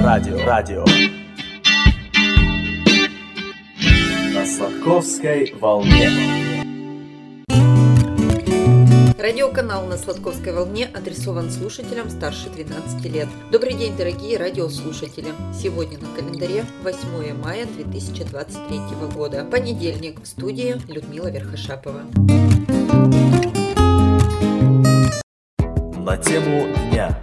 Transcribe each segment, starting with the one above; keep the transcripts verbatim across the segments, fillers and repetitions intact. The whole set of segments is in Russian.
радио, радио. На Сладковской волне. Радиоканал на Сладковской волне адресован слушателям старше тринадцати лет. Добрый день, дорогие радиослушатели! Сегодня на календаре восьмое мая две тысячи двадцать третьего года. Понедельник. В студии Людмила Верхошапова. На тему дня.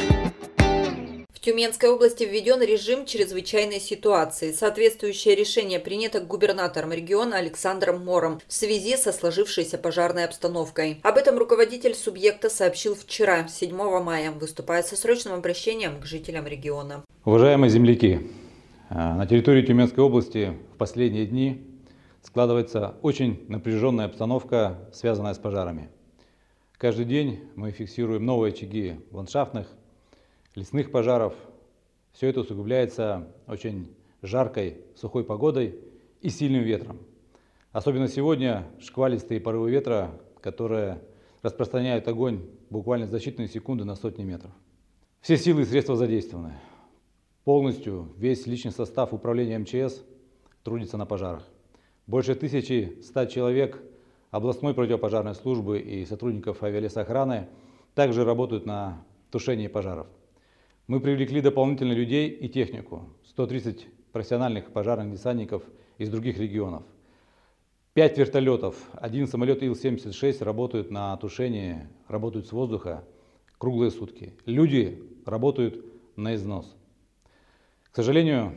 В Тюменской области введен режим чрезвычайной ситуации. Соответствующее решение принято губернатором региона Александром Мором в связи со сложившейся пожарной обстановкой. Об этом руководитель субъекта сообщил вчера, седьмого мая, выступая со срочным обращением к жителям региона. Уважаемые земляки, на территории Тюменской области в последние дни складывается очень напряженная обстановка, связанная с пожарами. Каждый день мы фиксируем новые очаги ландшафтных, лесных пожаров. Все это усугубляется очень жаркой, сухой погодой и сильным ветром. Особенно сегодня шквалистые порывы ветра, которые распространяют огонь буквально за считанные секунды на сотни метров. Все силы и средства задействованы. Полностью весь личный состав управления эм че эс трудится на пожарах. Больше тысячи ста человек областной противопожарной службы и сотрудников авиалесохраны также работают на тушении пожаров. Мы привлекли дополнительно людей и технику, сто тридцать профессиональных пожарных десантников из других регионов. пять вертолетов, один самолет ил семьдесят шесть работают на тушении, работают с воздуха круглые сутки. Люди работают на износ. К сожалению,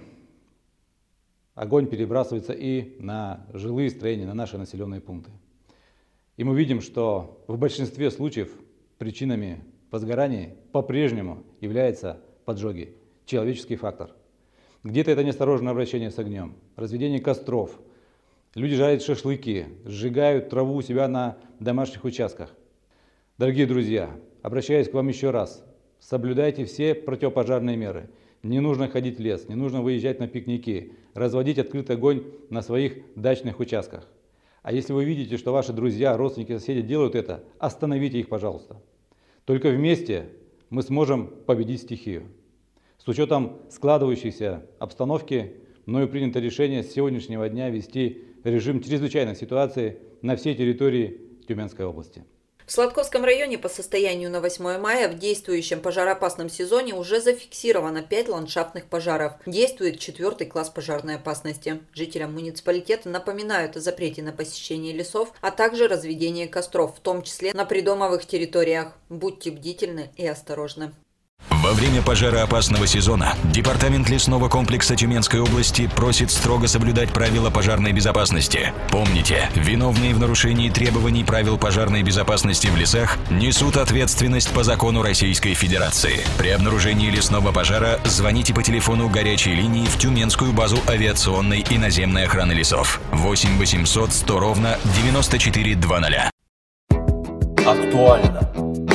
огонь перебрасывается и на жилые строения, на наши населенные пункты. И мы видим, что в большинстве случаев причинами возгораний по-прежнему являются поджоги, человеческий фактор. Где-то это неосторожное обращение с огнем, разведение костров. Люди жарят шашлыки, сжигают траву у себя на домашних участках. Дорогие друзья, обращаюсь к вам еще раз. Соблюдайте все противопожарные меры. Не нужно ходить в лес, не нужно выезжать на пикники, разводить открытый огонь на своих дачных участках. А если вы видите, что ваши друзья, родственники, соседи делают это, остановите их, пожалуйста. Только вместе мы сможем победить стихию. С учетом складывающейся обстановки, мною принято решение с сегодняшнего дня ввести режим чрезвычайной ситуации на всей территории Тюменской области. В Сладковском районе по состоянию на восьмое мая в действующем пожароопасном сезоне уже зафиксировано пять ландшафтных пожаров. Действует четвертый класс пожарной опасности. Жителям муниципалитета напоминают о запрете на посещение лесов, а также разведение костров, в том числе на придомовых территориях. Будьте бдительны и осторожны. Во время пожароопасного сезона Департамент лесного комплекса Тюменской области просит строго соблюдать правила пожарной безопасности. Помните, виновные в нарушении требований правил пожарной безопасности в лесах несут ответственность по закону Российской Федерации. При обнаружении лесного пожара звоните по телефону горячей линии в Тюменскую базу авиационной и наземной охраны лесов восемь восемьсот сто ровно девяносто четыре двадцать. Актуально.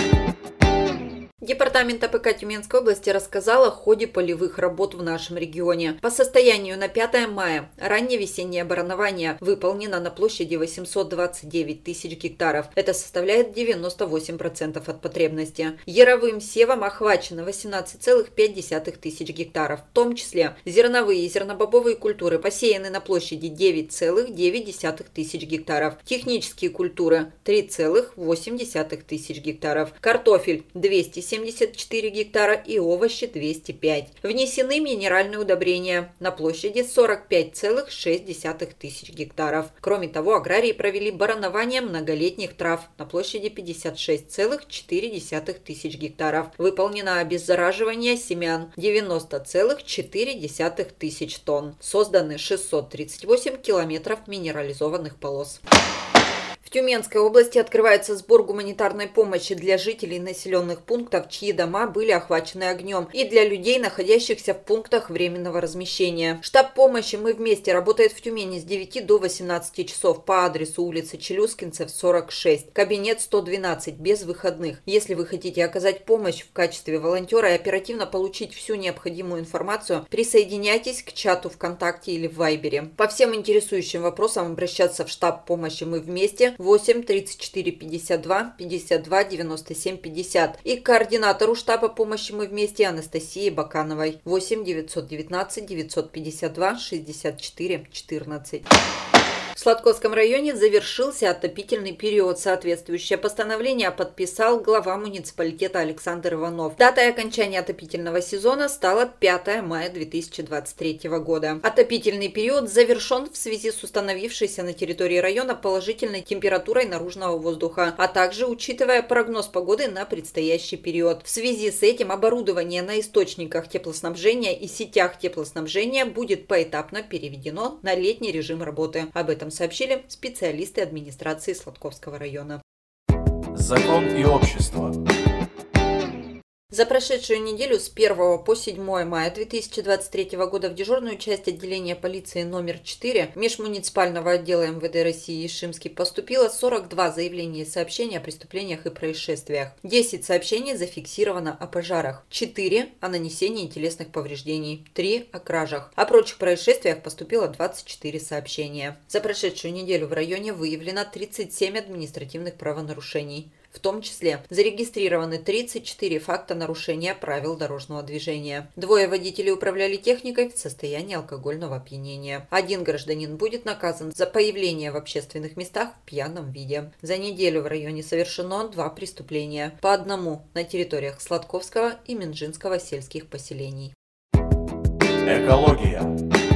Департамент а пэ ка Тюменской области рассказал о ходе полевых работ в нашем регионе. По состоянию на пятое мая раннее весеннее оборудование выполнено на площади восемьсот двадцать девять тысяч гектаров. Это составляет девяносто восемь процентов от потребности. Яровым севом охвачено восемнадцать целых пять десятых тысяч гектаров. В том числе зерновые и зернобобовые культуры посеяны на площади девять целых девять десятых тысяч гектаров. Технические культуры три целых восемь десятых тысяч гектаров. Картофель двести семьдесят четыре гектара и овощи двести пять. Внесены минеральные удобрения на площади сорок пять целых шесть десятых тысяч гектаров. Кроме того, аграрии провели баранование многолетних трав на площади пятьдесят шесть целых четыре десятых тысяч гектаров. Выполнено обеззараживание семян девяносто целых четыре десятых тысяч тонн. Созданы шестьсот тридцать восемь километров минерализованных полос. В Тюменской области открывается сбор гуманитарной помощи для жителей населенных пунктов, чьи дома были охвачены огнем, и для людей, находящихся в пунктах временного размещения. Штаб помощи «Мы вместе» работает в Тюмени с девяти до восемнадцати часов по адресу улица Челюскинцев, сорок шесть, кабинет сто двенадцать, без выходных. Если вы хотите оказать помощь в качестве волонтера и оперативно получить всю необходимую информацию, присоединяйтесь к чату ВКонтакте или в Вайбере. По всем интересующим вопросам обращаться в штаб помощи «Мы вместе» восемь тридцать четыре пятьдесят два пятьдесят два девяносто семь пятьдесят и к координатору штаба помощи «Мы вместе» Анастасии Бакановой восемь девятьсот девятнадцать девятьсот пятьдесят два шестьдесят четыре четырнадцать. В Сладковском районе завершился отопительный период. Соответствующее постановление подписал глава муниципалитета Александр Иванов. Датой окончания отопительного сезона стало пятое мая две тысячи двадцать третьего года. Отопительный период завершен в связи с установившейся на территории района положительной температурой наружного воздуха, а также учитывая прогноз погоды на предстоящий период. В связи с этим оборудование на источниках теплоснабжения и сетях теплоснабжения будет поэтапно переведено на летний режим работы. Об этом сообщили специалисты администрации Сладковского района. Закон и общество. За прошедшую неделю с первого по седьмое мая две тысячи двадцать третьего года в дежурную часть отделения полиции номер четыре межмуниципального отдела эм вэ дэ России Ишимский поступило сорок два заявления и сообщения о преступлениях и происшествиях. десять сообщений зафиксировано о пожарах, четыре о нанесении телесных повреждений, три о кражах. О прочих происшествиях поступило двадцать четыре сообщения. За прошедшую неделю в районе выявлено тридцать семь административных правонарушений. В том числе зарегистрированы тридцать четыре факта нарушения правил дорожного движения. Двое водителей управляли техникой в состоянии алкогольного опьянения. Один гражданин будет наказан за появление в общественных местах в пьяном виде. За неделю в районе совершено два преступления, по одному на территориях Сладковского и Минжинского сельских поселений. Экология.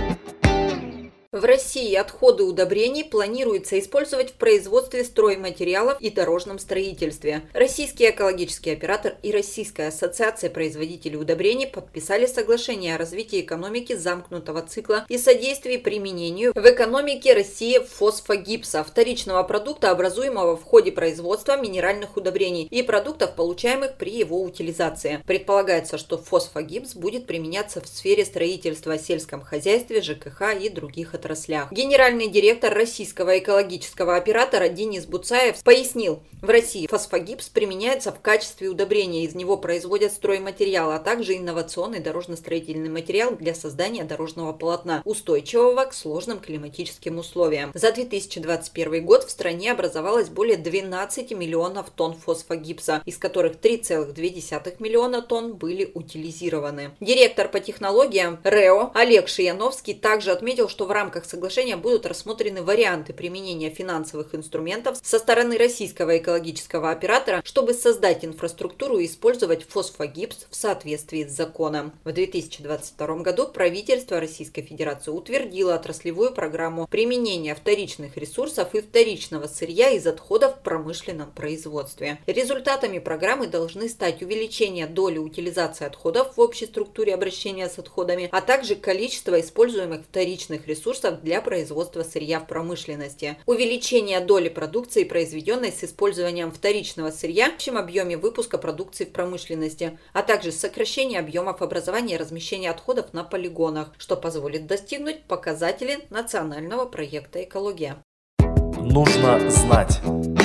В России отходы удобрений планируется использовать в производстве стройматериалов и дорожном строительстве. Российский экологический оператор и Российская ассоциация производителей удобрений подписали соглашение о развитии экономики замкнутого цикла и содействии применению в экономике России фосфогипса, вторичного продукта, образуемого в ходе производства минеральных удобрений и продуктов, получаемых при его утилизации. Предполагается, что фосфогипс будет применяться в сфере строительства, сельском хозяйстве, жэ ка ха и других отраслях. отраслях. Генеральный директор российского экологического оператора Денис Буцаев пояснил, в России фосфогипс применяется в качестве удобрения, из него производят стройматериалы, а также инновационный дорожно-строительный материал для создания дорожного полотна, устойчивого к сложным климатическим условиям. За две тысячи двадцать первый год в стране образовалось более двенадцати миллионов тонн фосфогипса, из которых три целых две десятых миллиона тонн были утилизированы. Директор по технологиям РЭО Олег Шияновский также отметил, что в рамках В рамках соглашения будут рассмотрены варианты применения финансовых инструментов со стороны российского экологического оператора, чтобы создать инфраструктуру и использовать фосфогипс в соответствии с законом. В две тысячи двадцать втором году правительство Российской Федерации утвердило отраслевую программу применения вторичных ресурсов и вторичного сырья из отходов в промышленном производстве. Результатами программы должны стать увеличение доли утилизации отходов в общей структуре обращения с отходами, а также количество используемых вторичных ресурсов для производства сырья в промышленности, увеличение доли продукции, произведенной с использованием вторичного сырья в общем объеме выпуска продукции в промышленности, а также сокращение объемов образования и размещения отходов на полигонах, что позволит достигнуть показателей национального проекта «Экология». Нужно знать.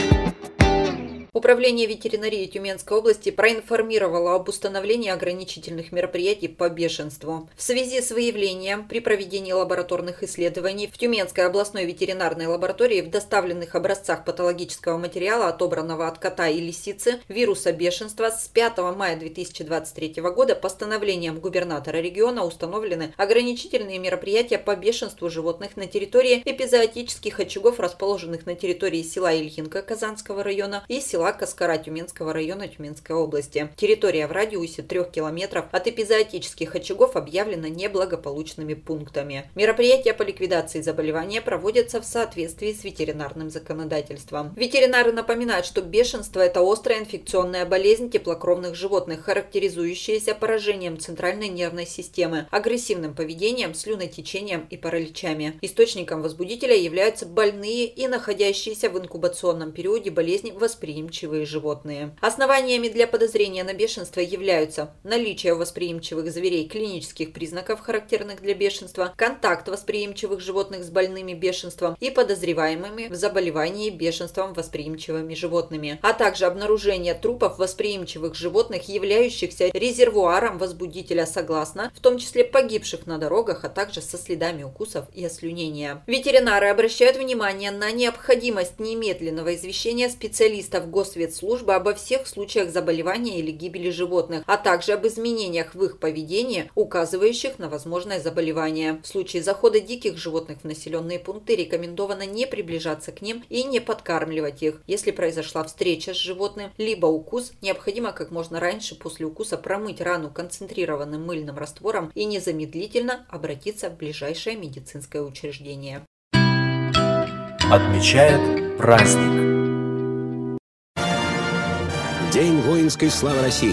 Управление ветеринарии Тюменской области проинформировало об установлении ограничительных мероприятий по бешенству. В связи с выявлением при проведении лабораторных исследований в Тюменской областной ветеринарной лаборатории в доставленных образцах патологического материала, отобранного от кота и лисицы, вируса бешенства, с пятого мая две тысячи двадцать третьего года постановлением губернатора региона установлены ограничительные мероприятия по бешенству животных на территории эпизоотических очагов, расположенных на территории села Ильинка Казанского района и села Каскара Тюменского района Тюменской области. Территория в радиусе трех километров от эпизоотических очагов объявлена неблагополучными пунктами. Мероприятия по ликвидации заболевания проводятся в соответствии с ветеринарным законодательством. Ветеринары напоминают, что бешенство – это острая инфекционная болезнь теплокровных животных, характеризующаяся поражением центральной нервной системы, агрессивным поведением, слюнотечением и параличами. Источником возбудителя являются больные и находящиеся в инкубационном периоде болезни восприимчивые восприимчивые животные. Основаниями для подозрения на бешенство являются наличие у восприимчивых зверей клинических признаков, характерных для бешенства, контакт восприимчивых животных с больными бешенством и подозреваемыми в заболевании бешенством восприимчивыми животными, а также обнаружение трупов восприимчивых животных, являющихся резервуаром возбудителя согласно, в том числе погибших на дорогах, а также со следами укусов и ослюнения. Ветеринары обращают внимание на необходимость немедленного извещения специалистов Госветслужбы обо всех случаях заболевания или гибели животных, а также об изменениях в их поведении, указывающих на возможное заболевание. В случае захода диких животных в населенные пункты рекомендовано не приближаться к ним и не подкармливать их. Если произошла встреча с животным, либо укус, необходимо как можно раньше после укуса промыть рану концентрированным мыльным раствором и незамедлительно обратиться в ближайшее медицинское учреждение. Отмечает праздник. День воинской славы России.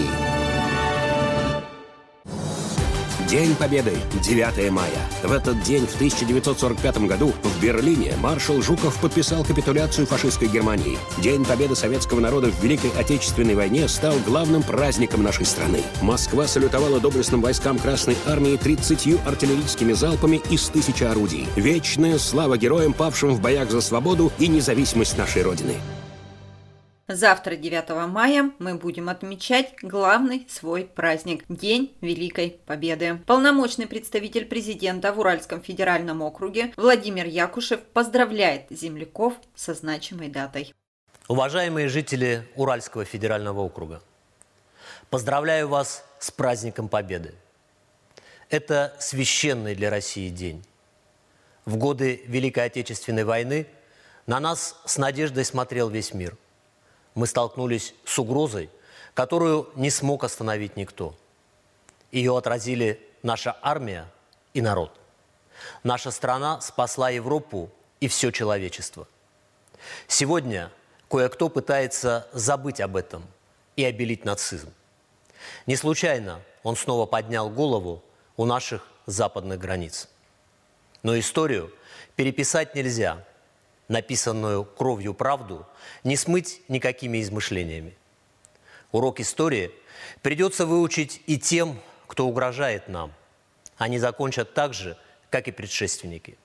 День Победы, девятое мая. В этот день, в тысяча девятьсот сорок пятом году, в Берлине маршал Жуков подписал капитуляцию фашистской Германии. День Победы советского народа в Великой Отечественной войне стал главным праздником нашей страны. Москва салютовала доблестным войскам Красной Армии тридцатью артиллерийскими залпами из тысячи орудий. Вечная слава героям, павшим в боях за свободу и независимость нашей Родины. Завтра, девятого мая, мы будем отмечать главный свой праздник – День Великой Победы. Полномочный представитель президента в Уральском федеральном округе Владимир Якушев поздравляет земляков со значимой датой. Уважаемые жители Уральского федерального округа, поздравляю вас с праздником Победы. Это священный для России день. В годы Великой Отечественной войны на нас с надеждой смотрел весь мир. Мы столкнулись с угрозой, которую не смог остановить никто. Ее отразили наша армия и народ. Наша страна спасла Европу и все человечество. Сегодня кое-кто пытается забыть об этом и обелить нацизм. Не случайно он снова поднял голову у наших западных границ. Но историю переписать нельзя. Написанную кровью правду не смыть никакими измышлениями. Урок истории придется выучить и тем, кто угрожает нам. Они закончат так же, как и предшественники.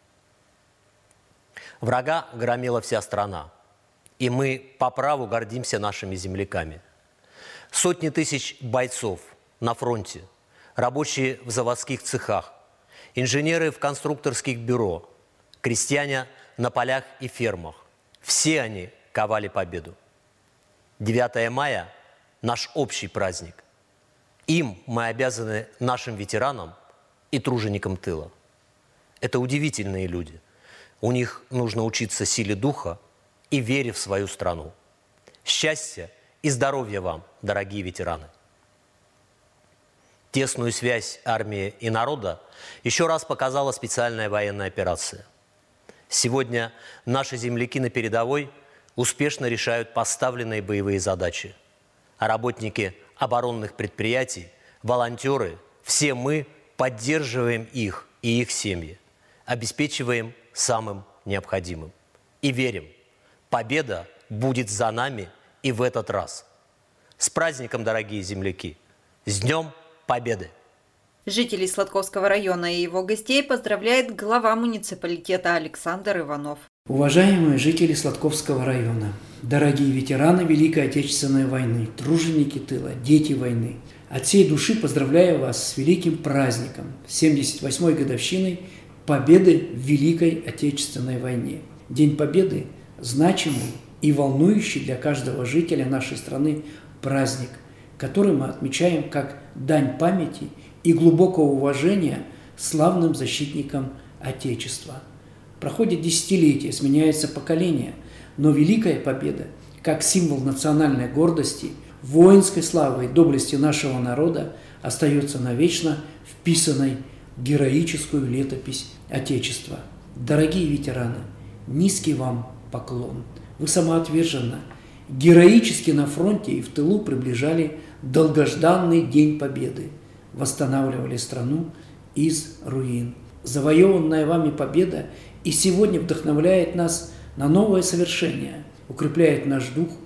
Врага громила вся страна, и мы по праву гордимся нашими земляками. Сотни тысяч бойцов на фронте, рабочие в заводских цехах, инженеры в конструкторских бюро, крестьяне на полях и фермах. Все они ковали победу. девятое мая – наш общий праздник. Им мы обязаны нашим ветеранам и труженикам тыла. Это удивительные люди. У них нужно учиться силе духа и вере в свою страну. Счастья и здоровья вам, дорогие ветераны! Тесную связь армии и народа еще раз показала специальная военная операция. Сегодня наши земляки на передовой успешно решают поставленные боевые задачи. А работники оборонных предприятий, волонтеры, все мы поддерживаем их и их семьи, обеспечиваем самым необходимым. И верим, победа будет за нами и в этот раз. С праздником, дорогие земляки! С Днем Победы! Жителей Сладковского района и его гостей поздравляет глава муниципалитета Александр Иванов. Уважаемые жители Сладковского района, дорогие ветераны Великой Отечественной войны, труженики тыла, дети войны, от всей души поздравляю вас с великим праздником, семьдесят восьмой годовщиной Победы в Великой Отечественной войне. День Победы – значимый и волнующий для каждого жителя нашей страны праздник, который мы отмечаем как дань памяти и глубокого уважения славным защитникам Отечества. Проходит десятилетия, сменяется поколение, но Великая Победа, как символ национальной гордости, воинской славы и доблести нашего народа, остается навечно вписанной в героическую летопись Отечества. Дорогие ветераны, низкий вам поклон. Вы самоотверженно, героически на фронте и в тылу приближали долгожданный День Победы, восстанавливали страну из руин. Завоеванная вами победа и сегодня вдохновляет нас на новое совершение, укрепляет наш дух,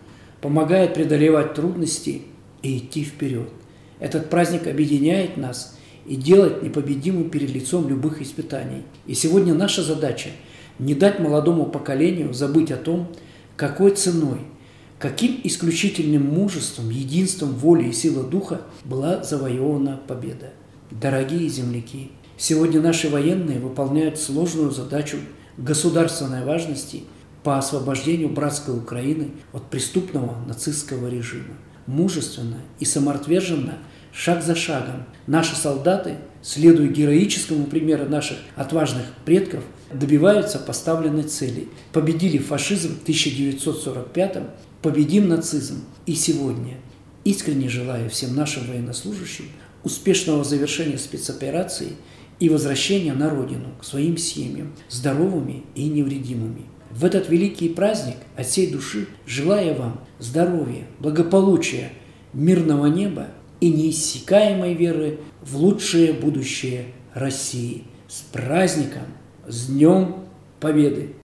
помогает преодолевать трудности и идти вперед. Этот праздник объединяет нас и делает непобедимым перед лицом любых испытаний. И сегодня наша задача – не дать молодому поколению забыть о том, какой ценой, каким исключительным мужеством, единством воли и силой духа была завоевана победа. Дорогие земляки, сегодня наши военные выполняют сложную задачу государственной важности по освобождению братской Украины от преступного нацистского режима. Мужественно и самоотверженно, шаг за шагом, наши солдаты, следуя героическому примеру наших отважных предков, добиваются поставленной цели. Победили фашизм в тысяча девятьсот сорок пятом, победим нацизм и сегодня. Искренне желаю всем нашим военнослужащим успешного завершения спецоперации и возвращения на родину, к своим семьям, здоровыми и невредимыми. В этот великий праздник от всей души желаю вам здоровья, благополучия, мирного неба и неиссякаемой веры в лучшее будущее России. С праздником, с Днем Победы!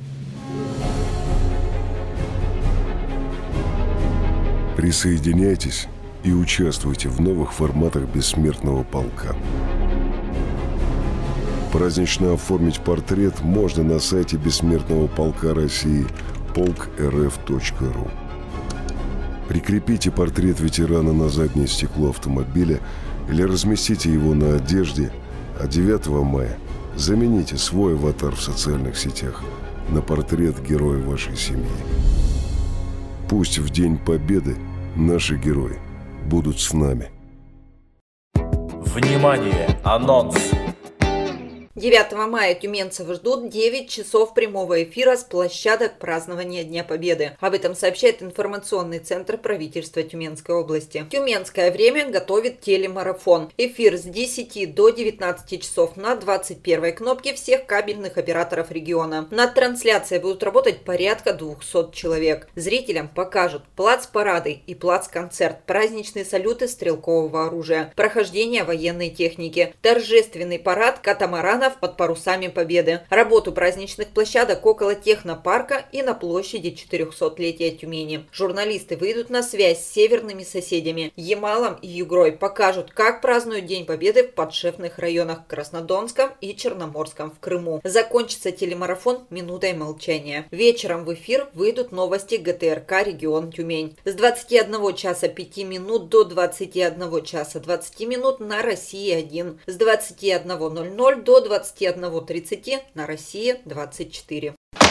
Присоединяйтесь и участвуйте в новых форматах «Бессмертного полка». Празднично оформить портрет можно на сайте Бессмертного полка России полк эр эф точка ру. Прикрепите портрет ветерана на заднее стекло автомобиля или разместите его на одежде, а девятого мая замените свой аватар в социальных сетях на портрет героя вашей семьи. Пусть в День Победы наши герои будут с нами. Внимание! Анонс! девятого мая тюменцев ждут девять часов прямого эфира с площадок празднования Дня Победы. Об этом сообщает информационный центр правительства Тюменской области. Тюменское время готовит телемарафон. Эфир с десяти до девятнадцати часов на двадцать первой кнопке всех кабельных операторов региона. Над трансляцией будут работать порядка двухсот человек. Зрителям покажут плац-парады и плац-концерт, праздничные салюты стрелкового оружия, прохождение военной техники, торжественный парад катамаранов под парусами Победы, работу праздничных площадок около технопарка и на площади четырехсотлетия Тюмени. Журналисты выйдут на связь с северными соседями Ямалом и Югрой, покажут, как празднуют День Победы в подшефных районах Краснодонском и Черноморском в Крыму. Закончится телемарафон минутой молчания. Вечером в эфир выйдут новости гэ тэ эр ка «Регион Тюмень». С двадцати одного часа пяти минут до двадцати одного часа двадцати минут на России один. С двадцати одного ноль ноль до двадцати одного тридцати на России двадцать четыре.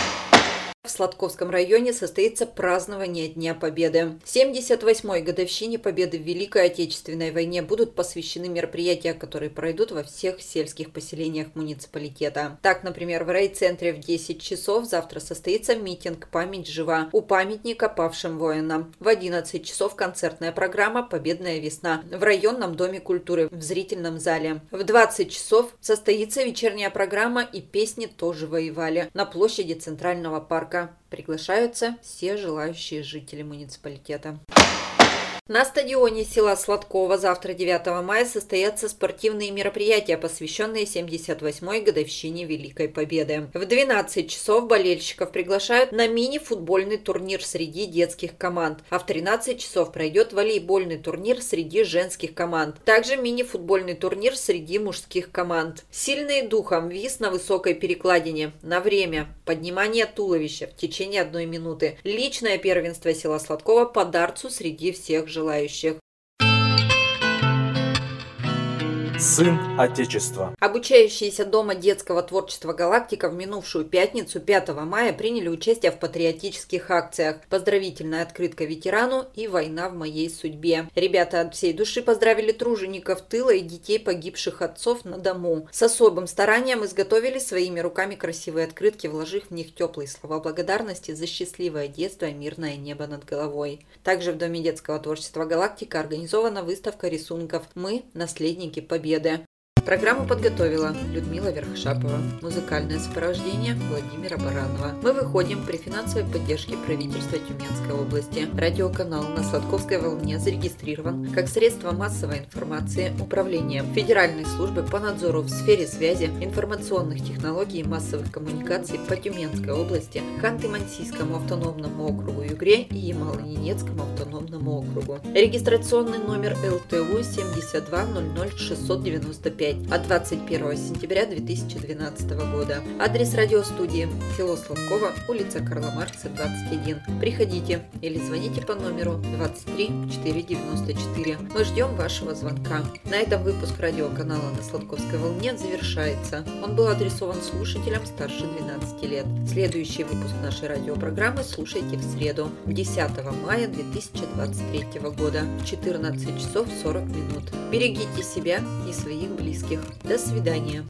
В Сладковском районе состоится празднование Дня Победы. семьдесят восьмой годовщине Победы в Великой Отечественной войне будут посвящены мероприятия, которые пройдут во всех сельских поселениях муниципалитета. Так, например, в райцентре в десять часов завтра состоится митинг «Память жива» у памятника павшим воинам. В одиннадцать часов концертная программа «Победная весна» в районном доме культуры в зрительном зале. В двадцать часов состоится вечерняя программа «И песни тоже воевали» на площади Центрального парка. Приглашаются все желающие жители муниципалитета. На стадионе села Сладкова завтра, девятого мая, состоятся спортивные мероприятия, посвященные семьдесят восьмой годовщине Великой Победы. В двенадцать часов болельщиков приглашают на мини-футбольный турнир среди детских команд, а в тринадцать часов пройдет волейбольный турнир среди женских команд. Также мини-футбольный турнир среди мужских команд. Сильные духом виз на высокой перекладине. На время. Поднимание туловища в течение одной минуты. Личное первенство села Сладкова по дартсу среди всех желающих. Сын Отечества. Обучающиеся Дома детского творчества «Галактика» в минувшую пятницу, пятого мая, приняли участие в патриотических акциях «Поздравительная открытка ветерану» и «Война в моей судьбе». Ребята от всей души поздравили тружеников тыла и детей погибших отцов на дому. С особым старанием изготовили своими руками красивые открытки, вложив в них теплые слова благодарности за счастливое детство и мирное небо над головой. Также в Доме детского творчества «Галактика» организована выставка рисунков «Мы – наследники Победы». Программу подготовила Людмила Верхшапова. Музыкальное сопровождение Владимира Баранова. Мы выходим при финансовой поддержке правительства Тюменской области. Радиоканал на Сладковской волне зарегистрирован как средство массовой информации Управлением Федеральной службы по надзору в сфере связи, информационных технологий и массовых коммуникаций по Тюменской области, Ханты-Мансийскому автономному округу Югре и Ямало-Ненецкому автономному округу. Регистрационный номер эл тэ у семьдесят два ноль ноль шестьсот девяносто пять от двадцать первого сентября две тысячи двенадцатого года. Адрес радиостудии: село Сладково, улица Карла Маркса, двадцать один. Приходите или звоните по номеру двадцать три четыреста девяносто четыре. Мы ждем вашего звонка. На этом выпуск радиоканала на Сладковской волне завершается. Он был адресован слушателям старше двенадцати лет. Следующий выпуск нашей радиопрограммы слушайте в среду, десятого мая две тысячи двадцать третьего года, в четырнадцать часов сорок минут. Берегите себя и своих близких. До свидания.